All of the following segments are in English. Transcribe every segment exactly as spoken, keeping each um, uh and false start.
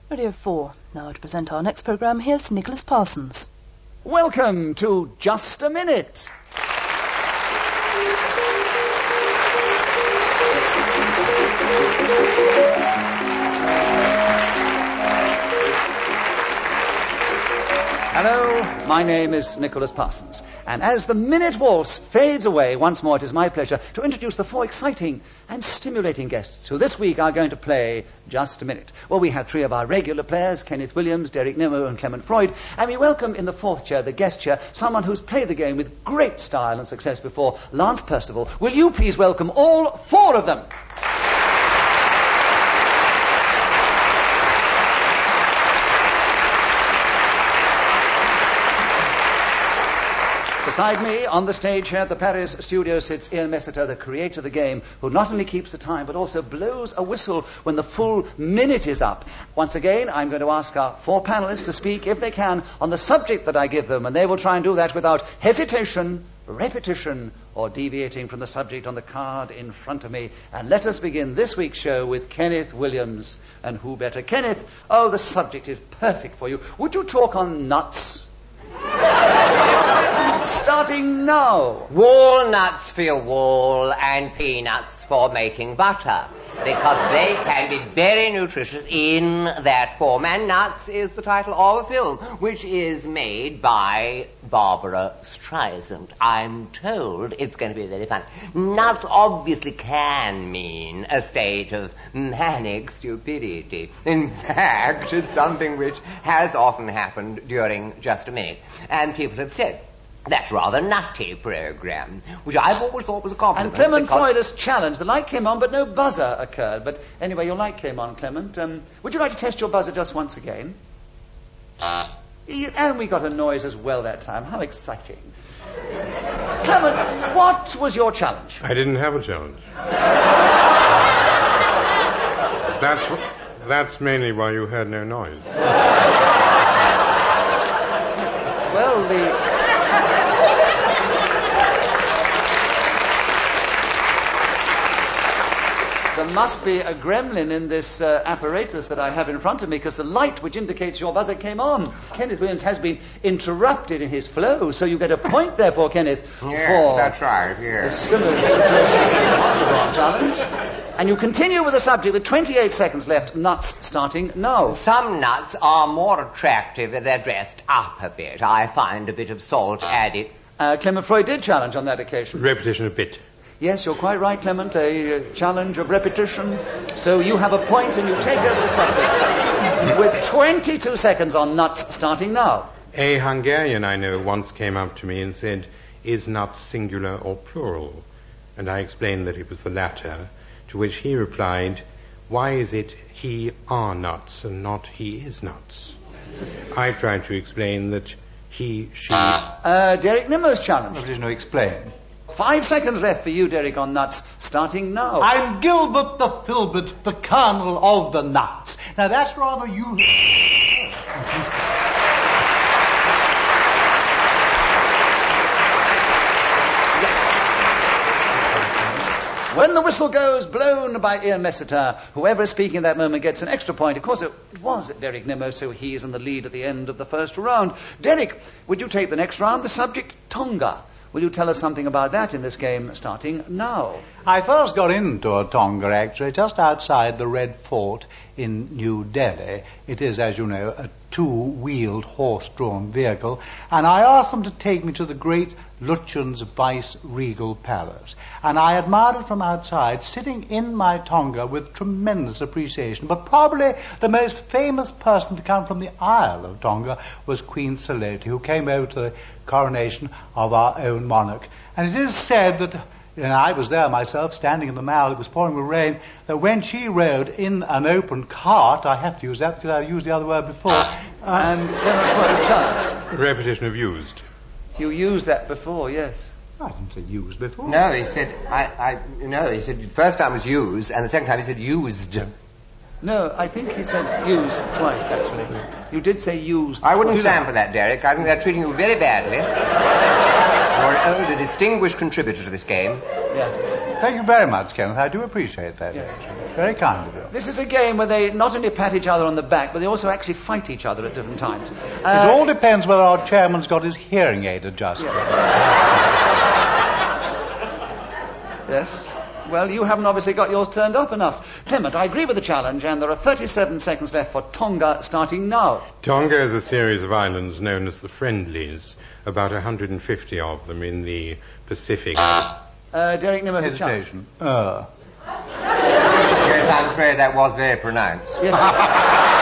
Radio four. Now to present our next programme, here's Nicholas Parsons. Welcome to Just a Minute. Hello, my name is Nicholas Parsons, and as the Minute Waltz fades away once more, it is my pleasure to introduce the four exciting and stimulating guests who this week are going to play Just a Minute. Well, we have three of our regular players, Kenneth Williams, Derek Nimmo and Clement Freud, and we welcome in the fourth chair, the guest chair, someone who's played the game with great style and success before, Lance Percival. Will you please welcome all four of them? Beside me, on the stage here at the Paris studio, sits Ian Messiter, the creator of the game, who not only keeps the time, but also blows a whistle when the full minute is up. Once again, I'm going to ask our four panelists to speak, if they can, on the subject that I give them, and they will try and do that without hesitation, repetition, or deviating from the subject on the card in front of me. And let us begin this week's show with Kenneth Williams. And who better? Kenneth, oh, the subject is perfect for you. Would you talk on nuts? Starting now. Walnuts for your wall and peanuts for making butter, because they can be very nutritious in that form. And Nuts is the title of a film which is made by Barbara Streisand. I'm told it's going to be very fun. Nuts obviously can mean a state of manic stupidity. In fact, it's something which has often happened during Just a Minute. And people have said, that's rather nutty program, which I've always thought was a compliment. And Clement Freud has challenged. The light came on, but no buzzer occurred. But anyway, your light came on, Clement. Um, would you like to test your buzzer just once again? Uh. And we got a noise as well that time. How exciting. Clement, what was your challenge? I didn't have a challenge. that's, that's mainly why you heard no noise. Well, the... There must be a gremlin in this uh, apparatus that I have in front of me, because the light which indicates your buzzer came on. Kenneth Williams has been interrupted in his flow, so you get a point there for Kenneth. Yes, for that's right, yes. A similar situation challenge. And you continue with the subject with twenty-eight seconds left. Nuts starting now. Some nuts are more attractive if they're dressed up a bit. I find a bit of salt added. Uh, Clement Freud did challenge on that occasion. Repetition a bit. Yes, you're quite right, Clement. A uh, challenge of repetition. So you have a point and you take over the subject. With twenty-two seconds on nuts starting now. A Hungarian I know once came up to me and said, is nuts singular or plural? And I explained that it was the latter, to which he replied, why is it he are nuts and not he is nuts? I tried to explain that he, she... Uh, Derek Nimmo's challenge. There is no explain. Five seconds left for you, Derek, on nuts, starting now. I'm Gilbert the Filbert, the Colonel of the Nuts. Now, that's rather you... When the whistle goes, blown by Ian Messiter, whoever is speaking at that moment gets an extra point. Of course, it was Derek Nimmo, so he is in the lead at the end of the first round. Derek, would you take the next round? The subject, Tonga. Will you tell us something about that in this game, starting now? I first got into a Tonga, actually, just outside the Red Fort in New Delhi. It is, as you know, a two-wheeled, horse-drawn vehicle, and I asked them to take me to the great Lutyens Vice-Regal Palace. And I admired it from outside, sitting in my Tonga with tremendous appreciation. But probably the most famous person to come from the Isle of Tonga was Queen Saloti, who came over to the coronation of our own monarch. And it is said that, and I was there myself, standing in the mall, it was pouring with rain, that when she rode in an open cart, I have to use that because I used the other word before, uh, and uh, repetition of used. You used that before, yes. I didn't say used before. No, he said, I, I, no, he said the first time was used, and the second time he said used. No, I think he said used twice, actually. You did say used I wouldn't twice. stand for that, Derek. I think they're treating you very badly. You're an old, a distinguished contributor to this game. Yes. Thank you very much, Kenneth. I do appreciate that. Yes. Very kind of you. This is a game where they not only pat each other on the back, but they also actually fight each other at different times. It Uh, all depends whether our chairman's got his hearing aid adjusted. Yes. Well, you haven't obviously got yours turned up enough. Clement, I agree with the challenge, and there are thirty-seven seconds left for Tonga, starting now. Tonga is a series of islands known as the Friendlies, about one hundred fifty of them in the Pacific. Uh, Derek Nimmo, his challenge. Hesitation. Uh. Yes, I'm afraid that was very pronounced. Yes.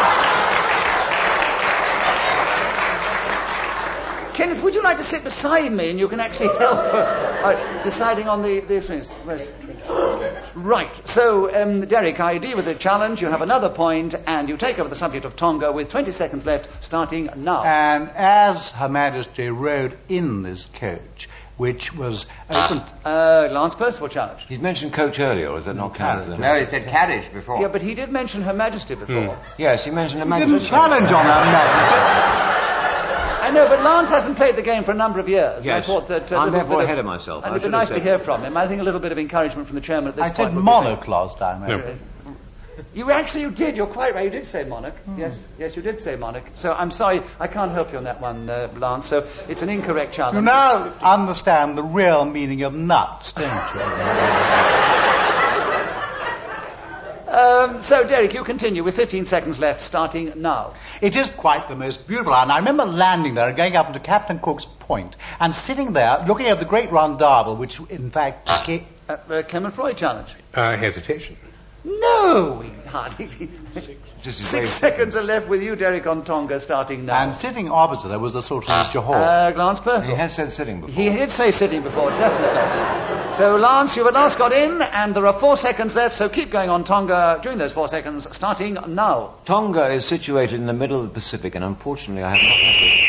Kenneth, would you like to sit beside me and you can actually help uh, deciding on the, the things? Right. So, um, Derek, I deal with the challenge. You have another point, and you take over the subject of Tonga with twenty seconds left, starting now. And as Her Majesty rode in this coach, which was open... Uh, Lance Percival challenge. He's mentioned coach earlier, or is that not counted? No, he said carriage before. Yeah, but he did mention Her Majesty before. Yes, he mentioned a He didn't Majesty. challenge on Her Majesty. I know, but Lance hasn't played the game for a number of years. Yes. I thought that... Uh, I'm little therefore bit ahead of myself. And I it'd be should have nice to said hear that. from him. I think a little bit of encouragement from the chairman at this I point. said would be monarch last time. I No. think. You actually, you did. You're quite right. You did say monarch. Hmm. Yes, yes, you did say monarch. So I'm sorry, I can't help you on that one, uh, Lance. So it's an incorrect challenge. You now understand the real meaning of nuts, don't you? Um, so, Derek, you continue with fifteen seconds left, starting now. It is quite the most beautiful island. I remember landing there and going up into Captain Cook's Point and sitting there looking at the great round Darvel, which in fact... ca- Uh, uh, Clement Freud challenge. Uh, hesitation. No, we hardly. Just as Six very- seconds are left with you, Derek, on Tonga, starting now. And sitting opposite there was a sort of Johor. Uh, Lance Percival. He has said sitting before. He did say sitting before, definitely. So, Lance, you've at last got in, and there are four seconds left, so keep going on Tonga during those four seconds, starting now. Tonga is situated in the middle of the Pacific, and unfortunately I have not had this.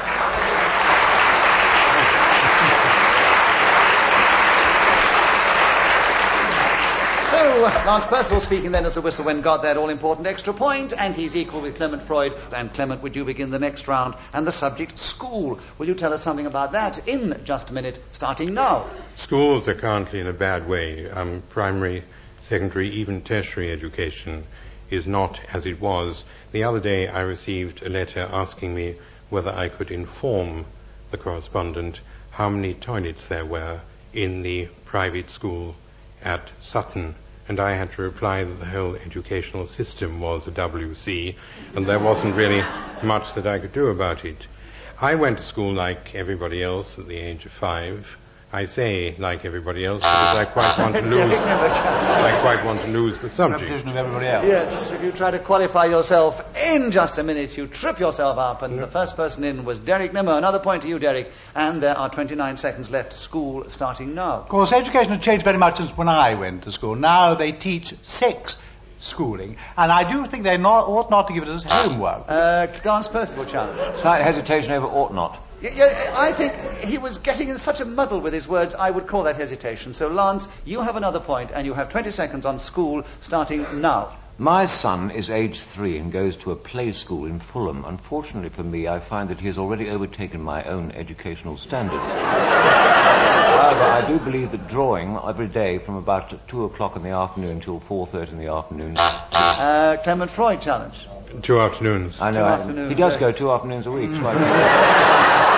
So, Lance Percival speaking then as the whistle when got that all-important extra point, and he's equal with Clement Freud. And Clement, would you begin the next round? And the subject, school. Will you tell us something about that in just a minute, starting now? Schools are currently in a bad way. Um, primary, secondary, even tertiary education is not as it was. The other day I received a letter asking me whether I could inform the correspondent how many toilets there were in the private school at Sutton, and I had to reply that the whole educational system was a W C, and there wasn't really much that I could do about it. I went to school like everybody else at the age of five. I say like everybody else because I quite want to lose. I quite want to lose the subject. Repetition of everybody else. Yes, if you try to qualify yourself in just a minute, you trip yourself up, and the first person in was Derek Nimmo. Another point to you, Derek. And there are twenty-nine seconds left. School starting now. Of course, education has changed very much since when I went to school. Now they teach sex schooling, and I do think they not, ought not to give it as homework. Uh, Lance Percival challenge. Slight hesitation over ought not. Yeah, yeah, I think he was getting in such a muddle with his words, I would call that hesitation. So, Lance, you have another point, and you have twenty seconds on school, starting now. My son is age three and goes to a play school in Fulham. Unfortunately for me, I find that he has already overtaken my own educational standard. However, I do believe that drawing every day from about two o'clock in the afternoon till four thirty in the afternoon. Uh, Clement Freud challenge. Two afternoons. I know. Two I, afternoons, he does yes. go two afternoons a week. It's quite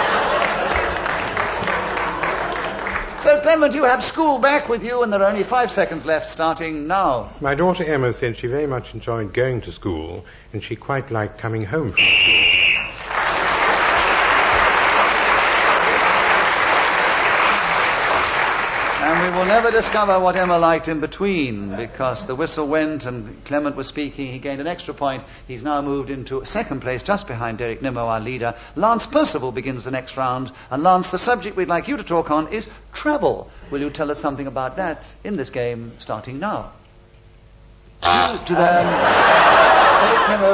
So, Clement, you have school back with you, and there are only five seconds left, starting now. My daughter Emma said she very much enjoyed going to school, and she quite liked coming home from school. And we will never discover what Emma liked in between, because the whistle went and Clement was speaking. He gained an extra point. He's now moved into second place, just behind Derek Nimmo, our leader. Lance Percival begins the next round. And Lance, the subject we'd like you to talk on is travel. Will you tell us something about that in this game, starting now? to that. Um, Derek Nimmo,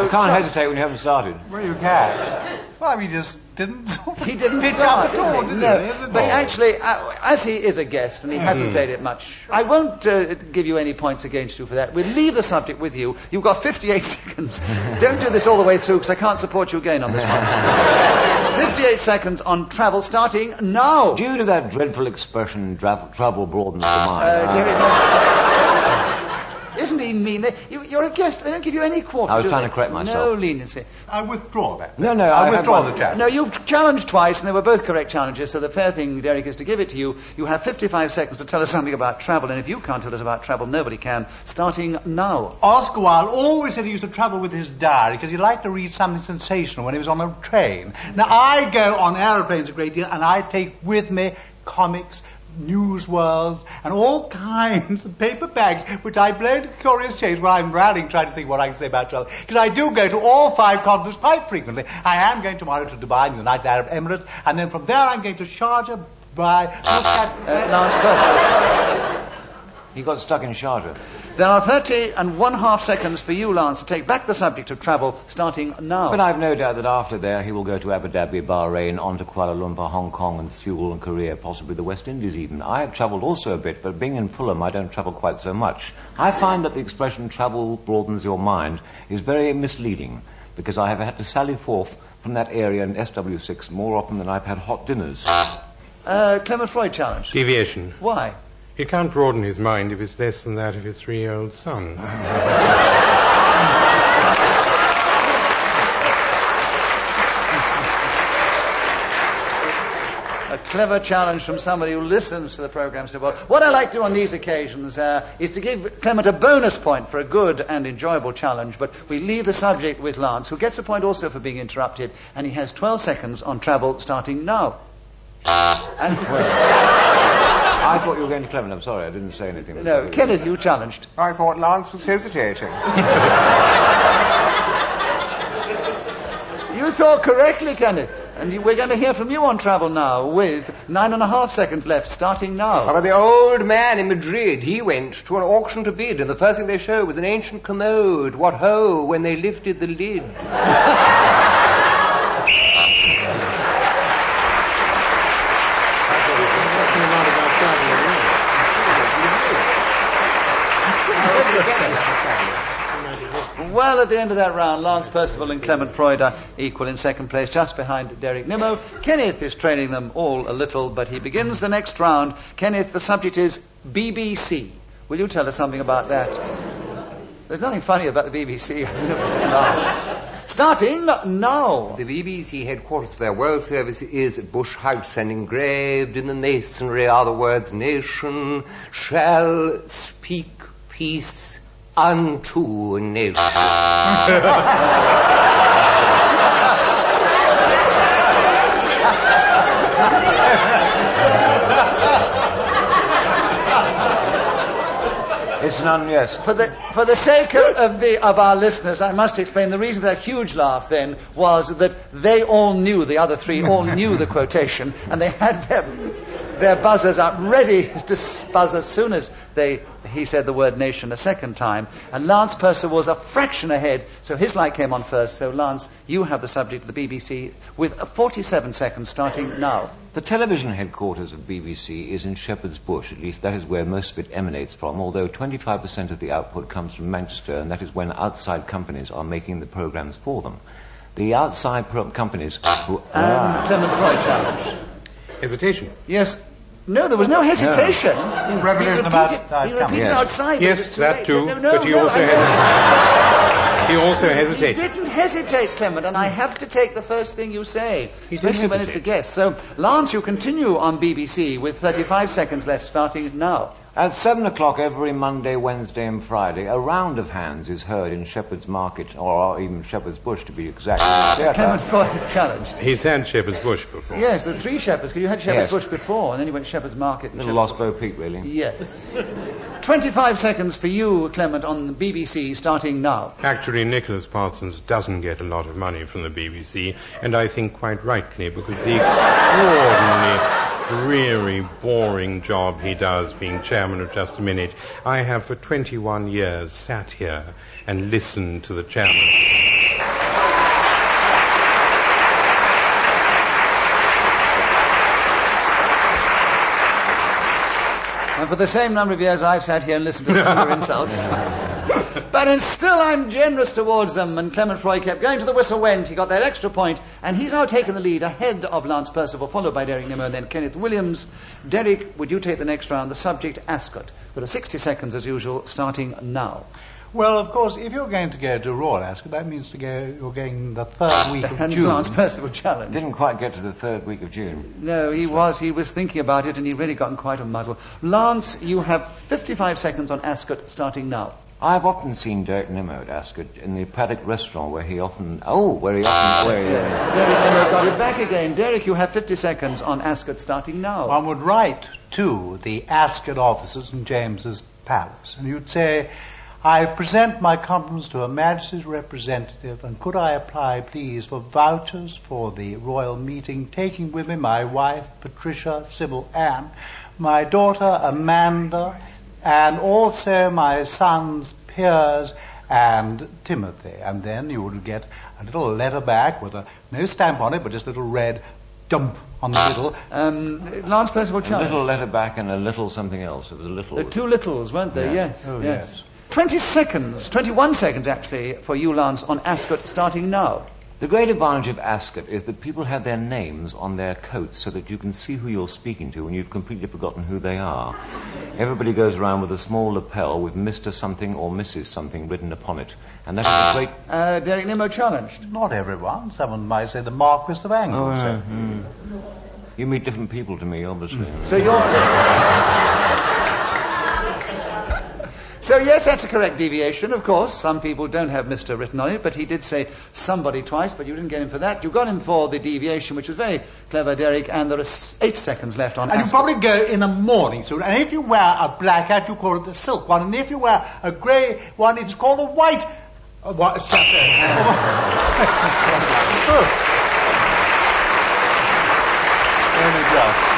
So I can't hesitate when you haven't started. Well, you can. Well, he just didn't. He didn't pitch start, up at all, did he? did No, he? Isn't but he? actually, uh, as he is a guest and he hasn't played it much, I won't uh, give you any points against you for that. We'll leave the subject with you. You've got fifty-eight seconds. Don't do this all the way through because I can't support you again on this one. fifty-eight seconds on travel starting now. Due to that dreadful expression, tra- travel broadens the mind. Uh, I- Derek, isn't he mean? They, you, you're a guest. They don't give you any quarter. I was do trying they? to correct myself. No leniency. I withdraw that. No, no, I, I withdraw have the one. challenge. No, you've challenged twice, and they were both correct challenges, so the fair thing, Derek, is to give it to you. You have fifty-five seconds to tell us something about travel, and if you can't tell us about travel, nobody can. Starting now. Oscar Wilde always said he used to travel with his diary because he liked to read something sensational when he was on a train. Now, I go on aeroplanes a great deal, and I take with me comics, news worlds, and all kinds of paper bags, which I blow to Curious Change while I'm rallying, trying to think what I can say about travel. Because I do go to all five continents quite frequently. I am going tomorrow to Dubai and the United Arab Emirates, and then from there I'm going to Sharjah, Dubai, Muscat. Uh, last question. He got stuck in Sharjah. There are thirty and one half seconds for you, Lance, to take back the subject of travel, starting now. But I've no doubt that after there he will go to Abu Dhabi, Bahrain, on to Kuala Lumpur, Hong Kong and Seoul and Korea, possibly the West Indies even. I have travelled also a bit, but being in Fulham I don't travel quite so much. I find that the expression travel broadens your mind is very misleading, because I have had to sally forth from that area in S W six more often than I've had hot dinners. Uh, Clement Freud challenge. Deviation. Why? He can't broaden his mind if it's less than that of his three-year-old son. A clever challenge from somebody who listens to the programme so well. What I like to do on these occasions uh, is to give Clement a bonus point for a good and enjoyable challenge, but we leave the subject with Lance, who gets a point also for being interrupted, and he has twelve seconds on travel starting now. And I thought you were going to Clement. I'm sorry, I didn't say anything. no, Kenneth, you challenged. I thought Lance was hesitating. You thought correctly, Kenneth. And you, we're going to hear from you on travel now with nine and a half seconds left, starting now. About the old man in Madrid, he went to an auction to bid, and the first thing they showed was an ancient commode. What ho, when they lifted the lid. Well, at the end of that round, Lance Percival and Clement Freud are equal in second place, just behind Derek Nimmo. Kenneth is trailing them all a little, but he begins the next round. Kenneth, the subject is B B C. Will you tell us something about that? There's nothing funny about the B B C. Starting now. The B B C headquarters for their World Service is at Bush House, and engraved in the masonry are the words, "Nation shall speak peace unto nation." It's none, yes. For the for the sake of, of the of our listeners, I must explain the reason for that huge laugh then was that they all knew, the other three all knew the quotation, and they had their their buzzers up ready to buzz as soon as they he said the word nation a second time. And Lance Purser was a fraction ahead, so his light came on first. So Lance, you have the subject of the B B C with forty-seven seconds starting now. The television headquarters of B B C is in Shepherd's Bush. At least that is where most of it emanates from, although twenty-five percent of the output comes from Manchester, and that is when outside companies are making the programs for them. The outside pro- companies who... And Clement Freud challenge. Hesitation. Yes. No, there was no hesitation. No. He Revolution repeated, about, uh, he repeated yes. outside. but it was Yes, too that late. too, No, no, but he no, also I- hesitated. He also He hesitated. didn't hesitate, Clement, and I have to take the first thing you say, He did especially when it's a hesitate. guest. So, Lance, you continue on B B C with thirty-five seconds left, starting now. At seven o'clock every Monday, Wednesday and Friday, a round of hands is heard in Shepherd's Market, or even Shepherd's Bush to be exact. Clement Freud's challenge. He's had Shepherd's Bush before. Yes, the three Shepherds, because you had Shepherd's Yes. Bush before, and then you went Shepherd's Market. And Little Shepherd's- Lost Bow Peak, really. Yes. twenty-five seconds for you, Clement, on the B B C, starting now. Actually, Nicholas Parsons doesn't get a lot of money from the B B C, and I think quite rightly, because the extraordinarily dreary, boring job he does being chairman of Just a Minute. I have for twenty-one years sat here and listened to the chairman And for the same number of years I've sat here and listened to some of your insults. But and still I'm generous towards them, and Clement Freud kept going to the whistle went. He got that extra point, and he's now taken the lead ahead of Lance Percival, followed by Derek Nimmo and then Kenneth Williams. Derek, would you take the next round? The subject, Ascot. There are sixty seconds as usual, starting now. Well, of course, if you're going to go to Royal Ascot, that means to go. You're going the third week of And June. Lance Percival challenge. Didn't quite get to the third week of June. No, he was. He was thinking about it, and he'd really gotten quite a muddle. Lance, you have fifty-five seconds on Ascot, starting now. I've often seen Derek Nimmo at Ascot in the Paddock restaurant where he often... Oh, where he often... Where he, uh, Derek Nimmo got it back again. Derek, you have fifty seconds on Ascot, starting now. One would write to the Ascot office at St James's Palace, and you'd say, I present my compliments to Her Majesty's representative, and could I apply, please, for vouchers for the royal meeting, taking with me my wife, Patricia Sybil Ann, my daughter, Amanda, and also my sons, Piers and Timothy. And then you would get a little letter back with a no stamp on it, but just a little red dump on the middle. Um, Lance Percival a challenge. little letter back and a little something else. It was a little... The two littles, weren't they? Yeah. Yes. Oh, yes. yes. Twenty seconds, twenty-one seconds actually, for you, Lance, on Ascot, starting now. The great advantage of Ascot is that people have their names on their coats so that you can see who you're speaking to when you've completely forgotten who they are. Everybody goes around with a small lapel with Mister something or Missus something written upon it. And that is a great... Uh, Derek Nimmo challenged. Not everyone. Someone might say the Marquis of Anglesey. Oh, mm. You meet different people to me, obviously. So you're... So yes, that's a correct deviation, of course. Some people don't have Mister written on it, but he did say somebody twice, but you didn't get him for that. You got him for the deviation, which was very clever, Derek, and there are s- eight seconds left on And you Ascot. probably go in a morning suit, and if you wear a black hat, you call it the silk one, and if you wear a grey one, it's called a white... Uh, what, shut Only just.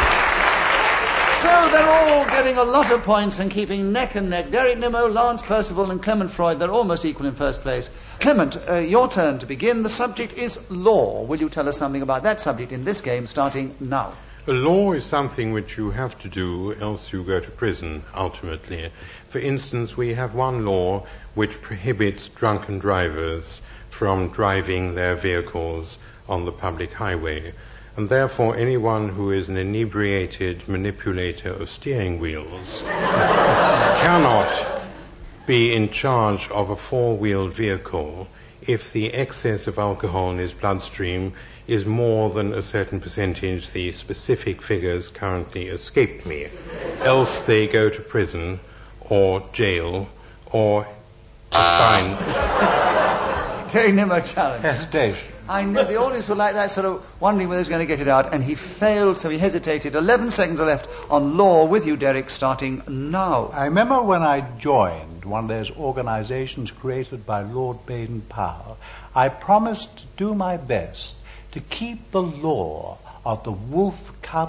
So they're all getting a lot of points and keeping neck and neck. Derek Nimmo, Lance Percival and Clement Freud, they're almost equal in first place. Clement, uh, your turn to begin. The subject is law. Will you tell us something about that subject in this game, starting now? A law is something which you have to do, else you go to prison, ultimately. For instance, we have one law which prohibits drunken drivers from driving their vehicles on the public highway. And therefore anyone who is an inebriated manipulator of steering wheels cannot be in charge of a four-wheeled vehicle if the excess of alcohol in his bloodstream is more than a certain percentage. The specific figures currently escape me. Else they go to prison or jail or a fine. Derek Nimmo challenge. Hesitation. I know the audience were like that, sort of wondering whether he was going to get it out, and he failed, so he hesitated. Eleven seconds are left on law with you, Derek, starting now. I remember when I joined one of those organizations created by Lord Baden-Powell, I promised to do my best to keep the law of the wolf cub.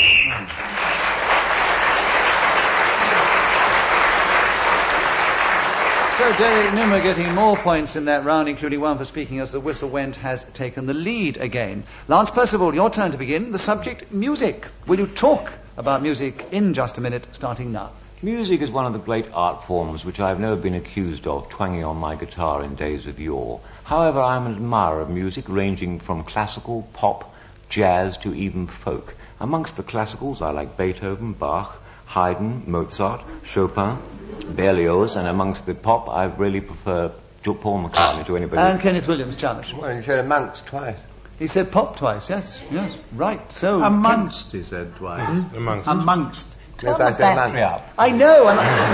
So Derek Nimmo getting more points in that round, including one for speaking as the whistle went, has taken the lead again. Lance Percival, your turn to begin. The subject, music. Will you talk about music in just a minute, starting now? Music is one of the great art forms which I have never been accused of twanging on my guitar in days of yore. However, I am an admirer of music ranging from classical, pop, jazz to even folk. Amongst the classicals, I like Beethoven, Bach, Haydn, Mozart, Chopin, Berlioz, and amongst the pop, I really prefer Paul McCartney to anybody. And Kenneth Williams challenge. Well, you said amongst twice. He said pop twice, yes, yes, right. So Amongst, he said twice. Hmm? Amongst. Amongst. Yes, Turn I the said battery amongst. up. I know.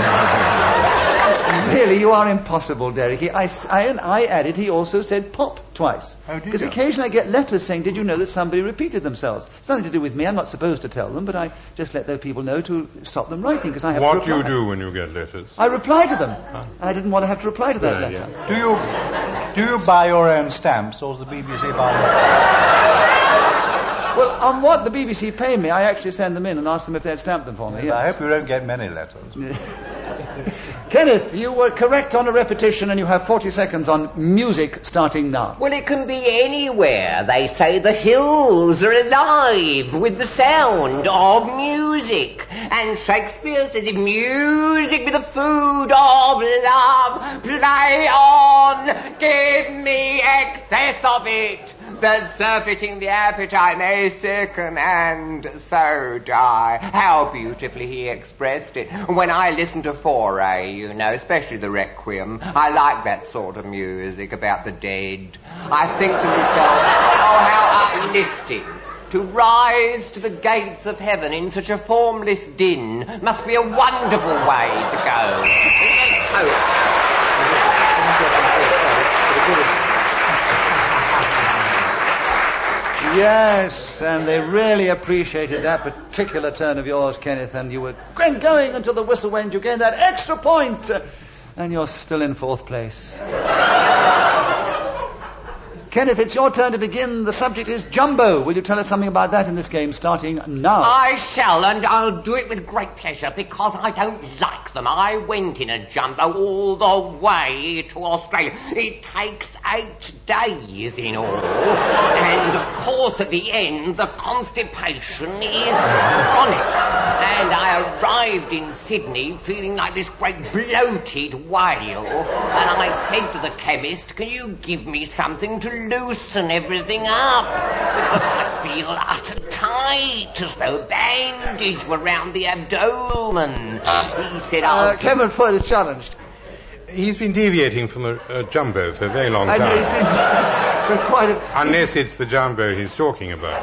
And really, you are impossible, Derek. He, I, I, and I added, he also said pop twice. Oh, did Because you? occasionally I get letters saying, did you know that somebody repeated themselves? It's nothing to do with me. I'm not supposed to tell them, but I just let those people know to stop them writing, because I have What to do you reply. do when you get letters? I reply to them. And I didn't want to have to reply to that Yeah, letter. yeah. Do you do you buy your own stamps, or does the B B C buy them? Well, on what the B B C pay me, I actually send them in and ask them if they'd stamp them for me. I Yes. hope you don't get many letters. Kenneth, you were correct on a repetition and you have forty seconds on music starting now. Well, it can be anywhere. They say the hills are alive with the sound of music. And Shakespeare says, if music be the food of love, play on, give me excess of it, that surfeiting the appetite may sicken and so die. How beautifully he expressed it. When I listen to Foray, you know, especially the Requiem, I like that sort of music about the dead. I think to myself, oh, how uplifting. To rise to the gates of heaven in such a formless din must be a wonderful way to go. Yes, and they really appreciated that particular turn of yours, Kenneth, and you were going until the whistle went. You gained that extra point, uh, and you're still in fourth place. Kenneth, it's your turn to begin. The subject is Jumbo. Will you tell us something about that in this game, starting now? I shall, and I'll do it with great pleasure, because I don't like them. I went in a Jumbo all the way to Australia. It takes eight days in all. And, of course, at the end, the constipation is chronic. And I arrived in Sydney feeling like this great bloated whale. And I said to the chemist, can you give me something to loosen everything up? Because I feel utter tight, as though bandage were round the abdomen. He said, I'll... Uh, Clement Freud is challenged. He's been deviating from a, a Jumbo for a very long I time. know he's been for quite a... Unless it's the Jumbo he's talking about.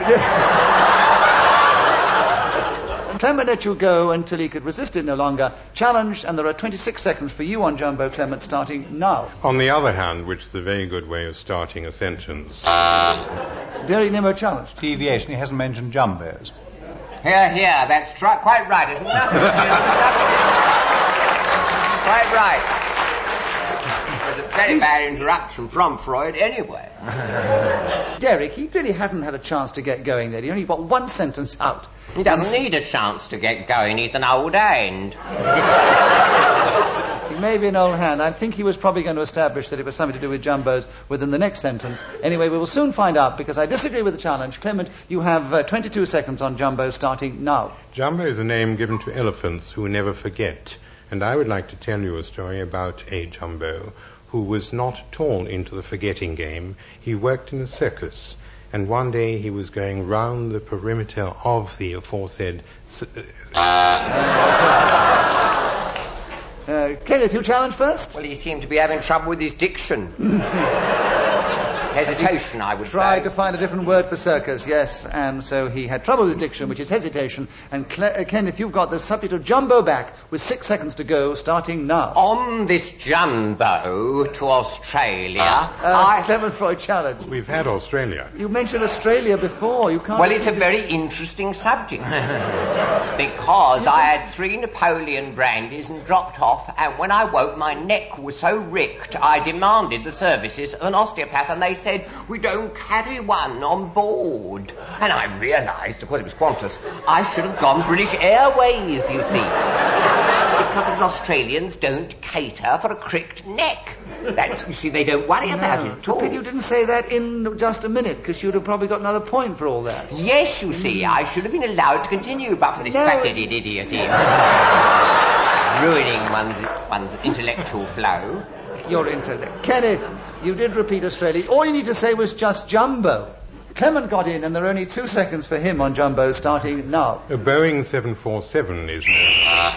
Clement let you go until he could resist it no longer. Challenged, and there are twenty-six seconds for you on Jumbo, Clement, starting now. On the other hand, which is a very good way of starting a sentence. Derek Nimmo challenged. Deviation, he hasn't mentioned Jumbos. Here, here, that's tr- quite right. It's nothing to do with the subject. Quite right. It was a very bad interruption from Freud anyway. Derek, he really hadn't had a chance to get going there. He only got one sentence out. He doesn't need a chance to get going. He's an old hand. He may be an old hand. I think he was probably going to establish that it was something to do with Jumbos within the next sentence. Anyway, we will soon find out, because I disagree with the challenge. Clement, you have uh, twenty-two seconds on Jumbo, starting now. Jumbo is a name given to elephants who never forget. And I would like to tell you a story about a Jumbo who was not at all into the forgetting game. He worked in a circus. And one day he was going round the perimeter of the aforesaid... Uh, uh, Kenneth, you challenge first? Well, he seemed to be having trouble with his diction. Hesitation, I would Tried say. to find a different word for circus, yes. And so he had trouble with diction, which is hesitation. And Cle- uh, Kenneth, you've got the subject of Jumbo back with six seconds to go, starting now. On this Jumbo to Australia, Uh, I... Clement Freud challenge. We've had Australia. You mentioned Australia before. You can't... Well, it's a very interesting subject. Because I had three Napoleon brandies and dropped off, and when I woke, my neck was so ricked, I demanded the services of an osteopath, and they said, we don't carry one on board. And I realised, of course it was Qantas, I should have gone British Airways, you see. Because these Australians don't cater for a cricked neck. That's, you see, they don't worry about it at all. But you didn't say that in just a minute, because you'd have probably got another point for all that. Yes, you see, I should have been allowed to continue, but for this No. fat-headed idiot here. Ruining one's, one's intellectual flow. Your intellect. Kenneth, you did repeat Australia. All you need to say was just Jumbo. Clement got in, and there are only two seconds for him on Jumbo, starting now. A Boeing seven forty-seven is known.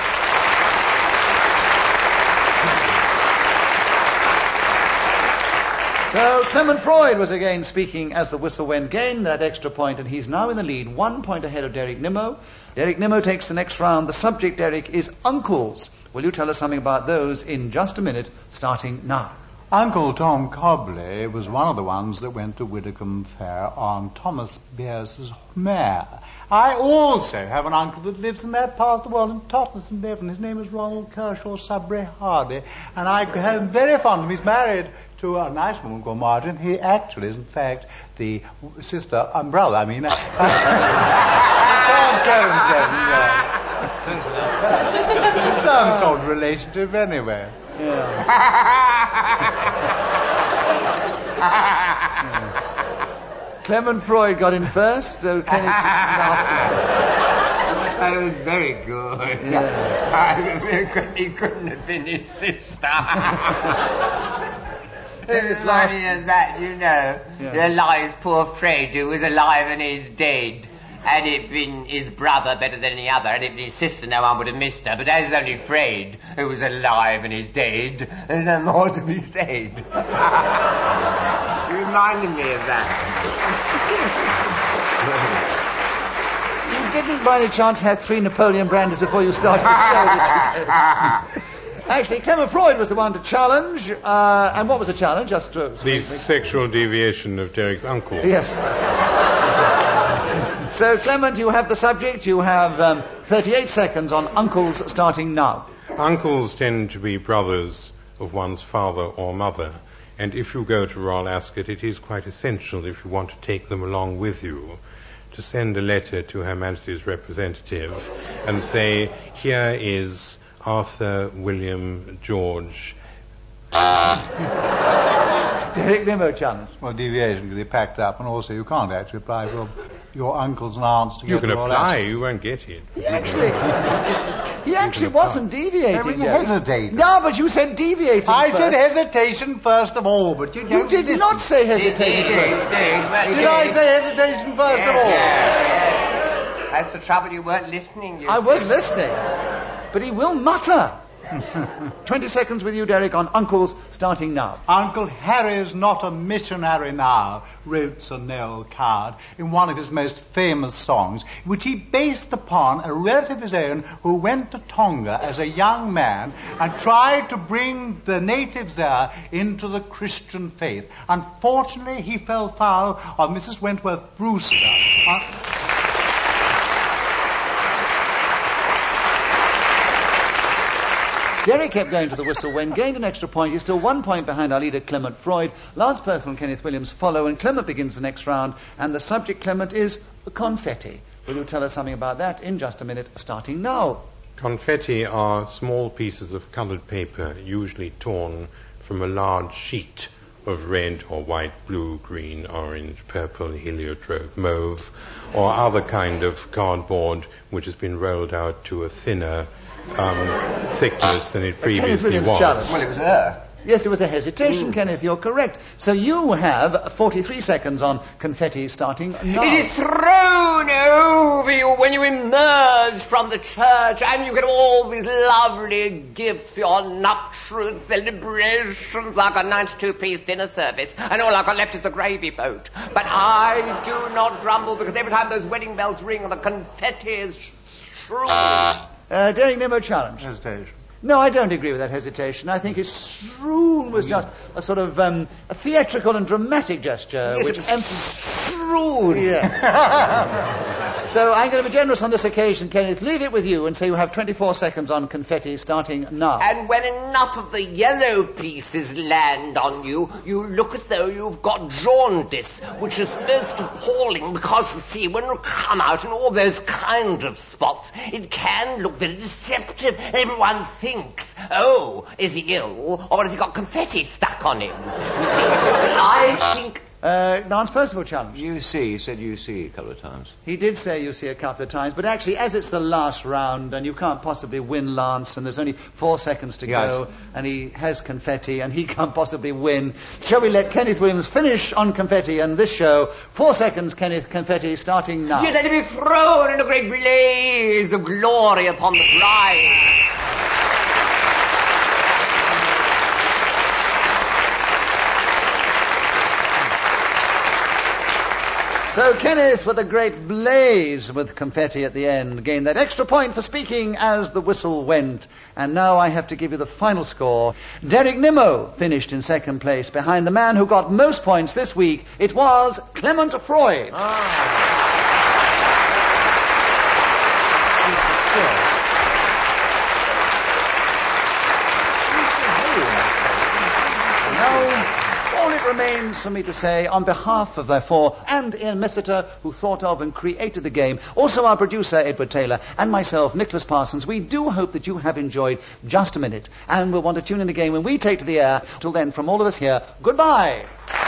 So Clement Freud was again speaking as the whistle went, gained that extra point, and he's now in the lead, one point ahead of Derek Nimmo. Derek Nimmo takes the next round. The subject, Derek, is uncles. Will you tell us something about those in just a minute, starting now? Uncle Tom Cobley was one of the ones that went to Widdicombe Fair on Thomas Bears's mare. I also have an uncle that lives in that part of the world, in Totnes and Devon. His name is Ronald Kershaw Sudbury Hardy, and I am very fond of him. He's married to a nice woman called Martin. He actually is, in fact, the sister, um, brother, I mean. Uh, Devon, Devon, yeah. Some sort of relationship anyway. Yeah. Clement Freud got in first, so Kenneth afterwards. That was very good. Yeah. he, couldn't, he couldn't have been his sister. It's As last- funny as that, you know. Yeah. There lies poor Fred, who was alive and is dead. Had it been his brother better than any other, had it been his sister, no one would have missed her. But as it's only Fred, who was alive and is dead, there's no more to be said. You reminded me of that. You didn't by any chance have three Napoleon brandies before you started the show, did you? Actually, Clement Freud was the one to challenge. Uh, and what was the challenge? Just to... The sexual deviation of Derek's uncle. Yes. So, Clement, you have the subject. You have um, thirty-eight seconds on uncles starting now. Uncles tend to be brothers of one's father or mother, and if you go to Royal Ascot, it is quite essential, if you want to take them along with you, to send a letter to Her Majesty's representative and say, here is Arthur William George. Derek Nimmo challenge. Well, deviation can be packed up, and also you can't actually apply for your uncles and aunts to You get can the Royal apply, Ascot. you won't get it. He actually... He actually wasn't deviating. He Derek. hesitated. No, but you said deviating I first. said hesitation first of all, but you You don't did listen. not say He did, hesitation he first. did, well, he Did I did. say hesitation first of all? That's the trouble, you weren't listening, you I see. was listening. But he will mutter. Twenty seconds with you, Derek, on uncles starting now. Uncle Harry's not a missionary now, wrote Sir Noel Coward in one of his most famous songs, which he based upon a relative of his own who went to Tonga as a young man and tried to bring the natives there into the Christian faith. Unfortunately, he fell foul of Missus Wentworth Brewster. Uh, Derek kept going to the whistle when gained an extra point. He's still one point behind our leader, Clement Freud. Lance Purcell and Kenneth Williams follow, and Clement begins the next round. And the subject, Clement, is confetti. Will you tell us something about that in just a minute, starting now? Confetti are small pieces of coloured paper, usually torn from a large sheet of red or white, blue, green, orange, purple, heliotrope, mauve, or other kind of cardboard which has been rolled out to a thinner um, thickness than it previously Williams was. challenge. Well, it was her. Yes, it was a hesitation, Kenneth. You're correct. So you have forty-three seconds on confetti starting now. It is thrown over you when you emerge from the church, and you get all these lovely gifts for your nuptial celebrations, like a ninety-two piece dinner service, and all I've got left is the gravy boat. But I do not grumble, because every time those wedding bells ring, the confetti is strewn. Uh, Derek Nimmo challenge. hesitation. No, I don't agree with that hesitation. I think his strewn was just a sort of um, a theatrical and dramatic gesture, Yes, which it was emphasized strewn. So I'm going to be generous on this occasion, Kenneth. Leave it with you and say you have twenty-four seconds on confetti starting now. And when enough of the yellow pieces land on you, you look as though you've got jaundice, which is most appalling because, you see, when you come out in all those kind of spots, it can look very deceptive. Everyone thinks, oh, is he ill, or has he got confetti stuck on him? You see, I think... Uh, Lance Percival challenge. U C, he said U C a couple of times. He did say you see a couple of times, but actually, as it's the last round, and you can't possibly win Lance, and there's only four seconds to Yes. go, and he has confetti, and he can't possibly win. Shall we let Kenneth Williams finish on confetti and this show? Four seconds, Kenneth, confetti, starting now. Yes, let it be thrown in a great blaze of glory upon the bride. So Kenneth, with a great blaze with confetti at the end, gained that extra point for speaking as the whistle went. And now I have to give you the final score. Derek Nimmo finished in second place behind the man who got most points this week. It was Clement Freud. Now, All it remains for me to say, on behalf of, therefore, and Ian Messiter, who thought of and created the game, also our producer, Edward Taylor, and myself, Nicholas Parsons, we do hope that you have enjoyed Just a Minute, and will want to tune in again when we take to the air. Till then, from all of us here, goodbye.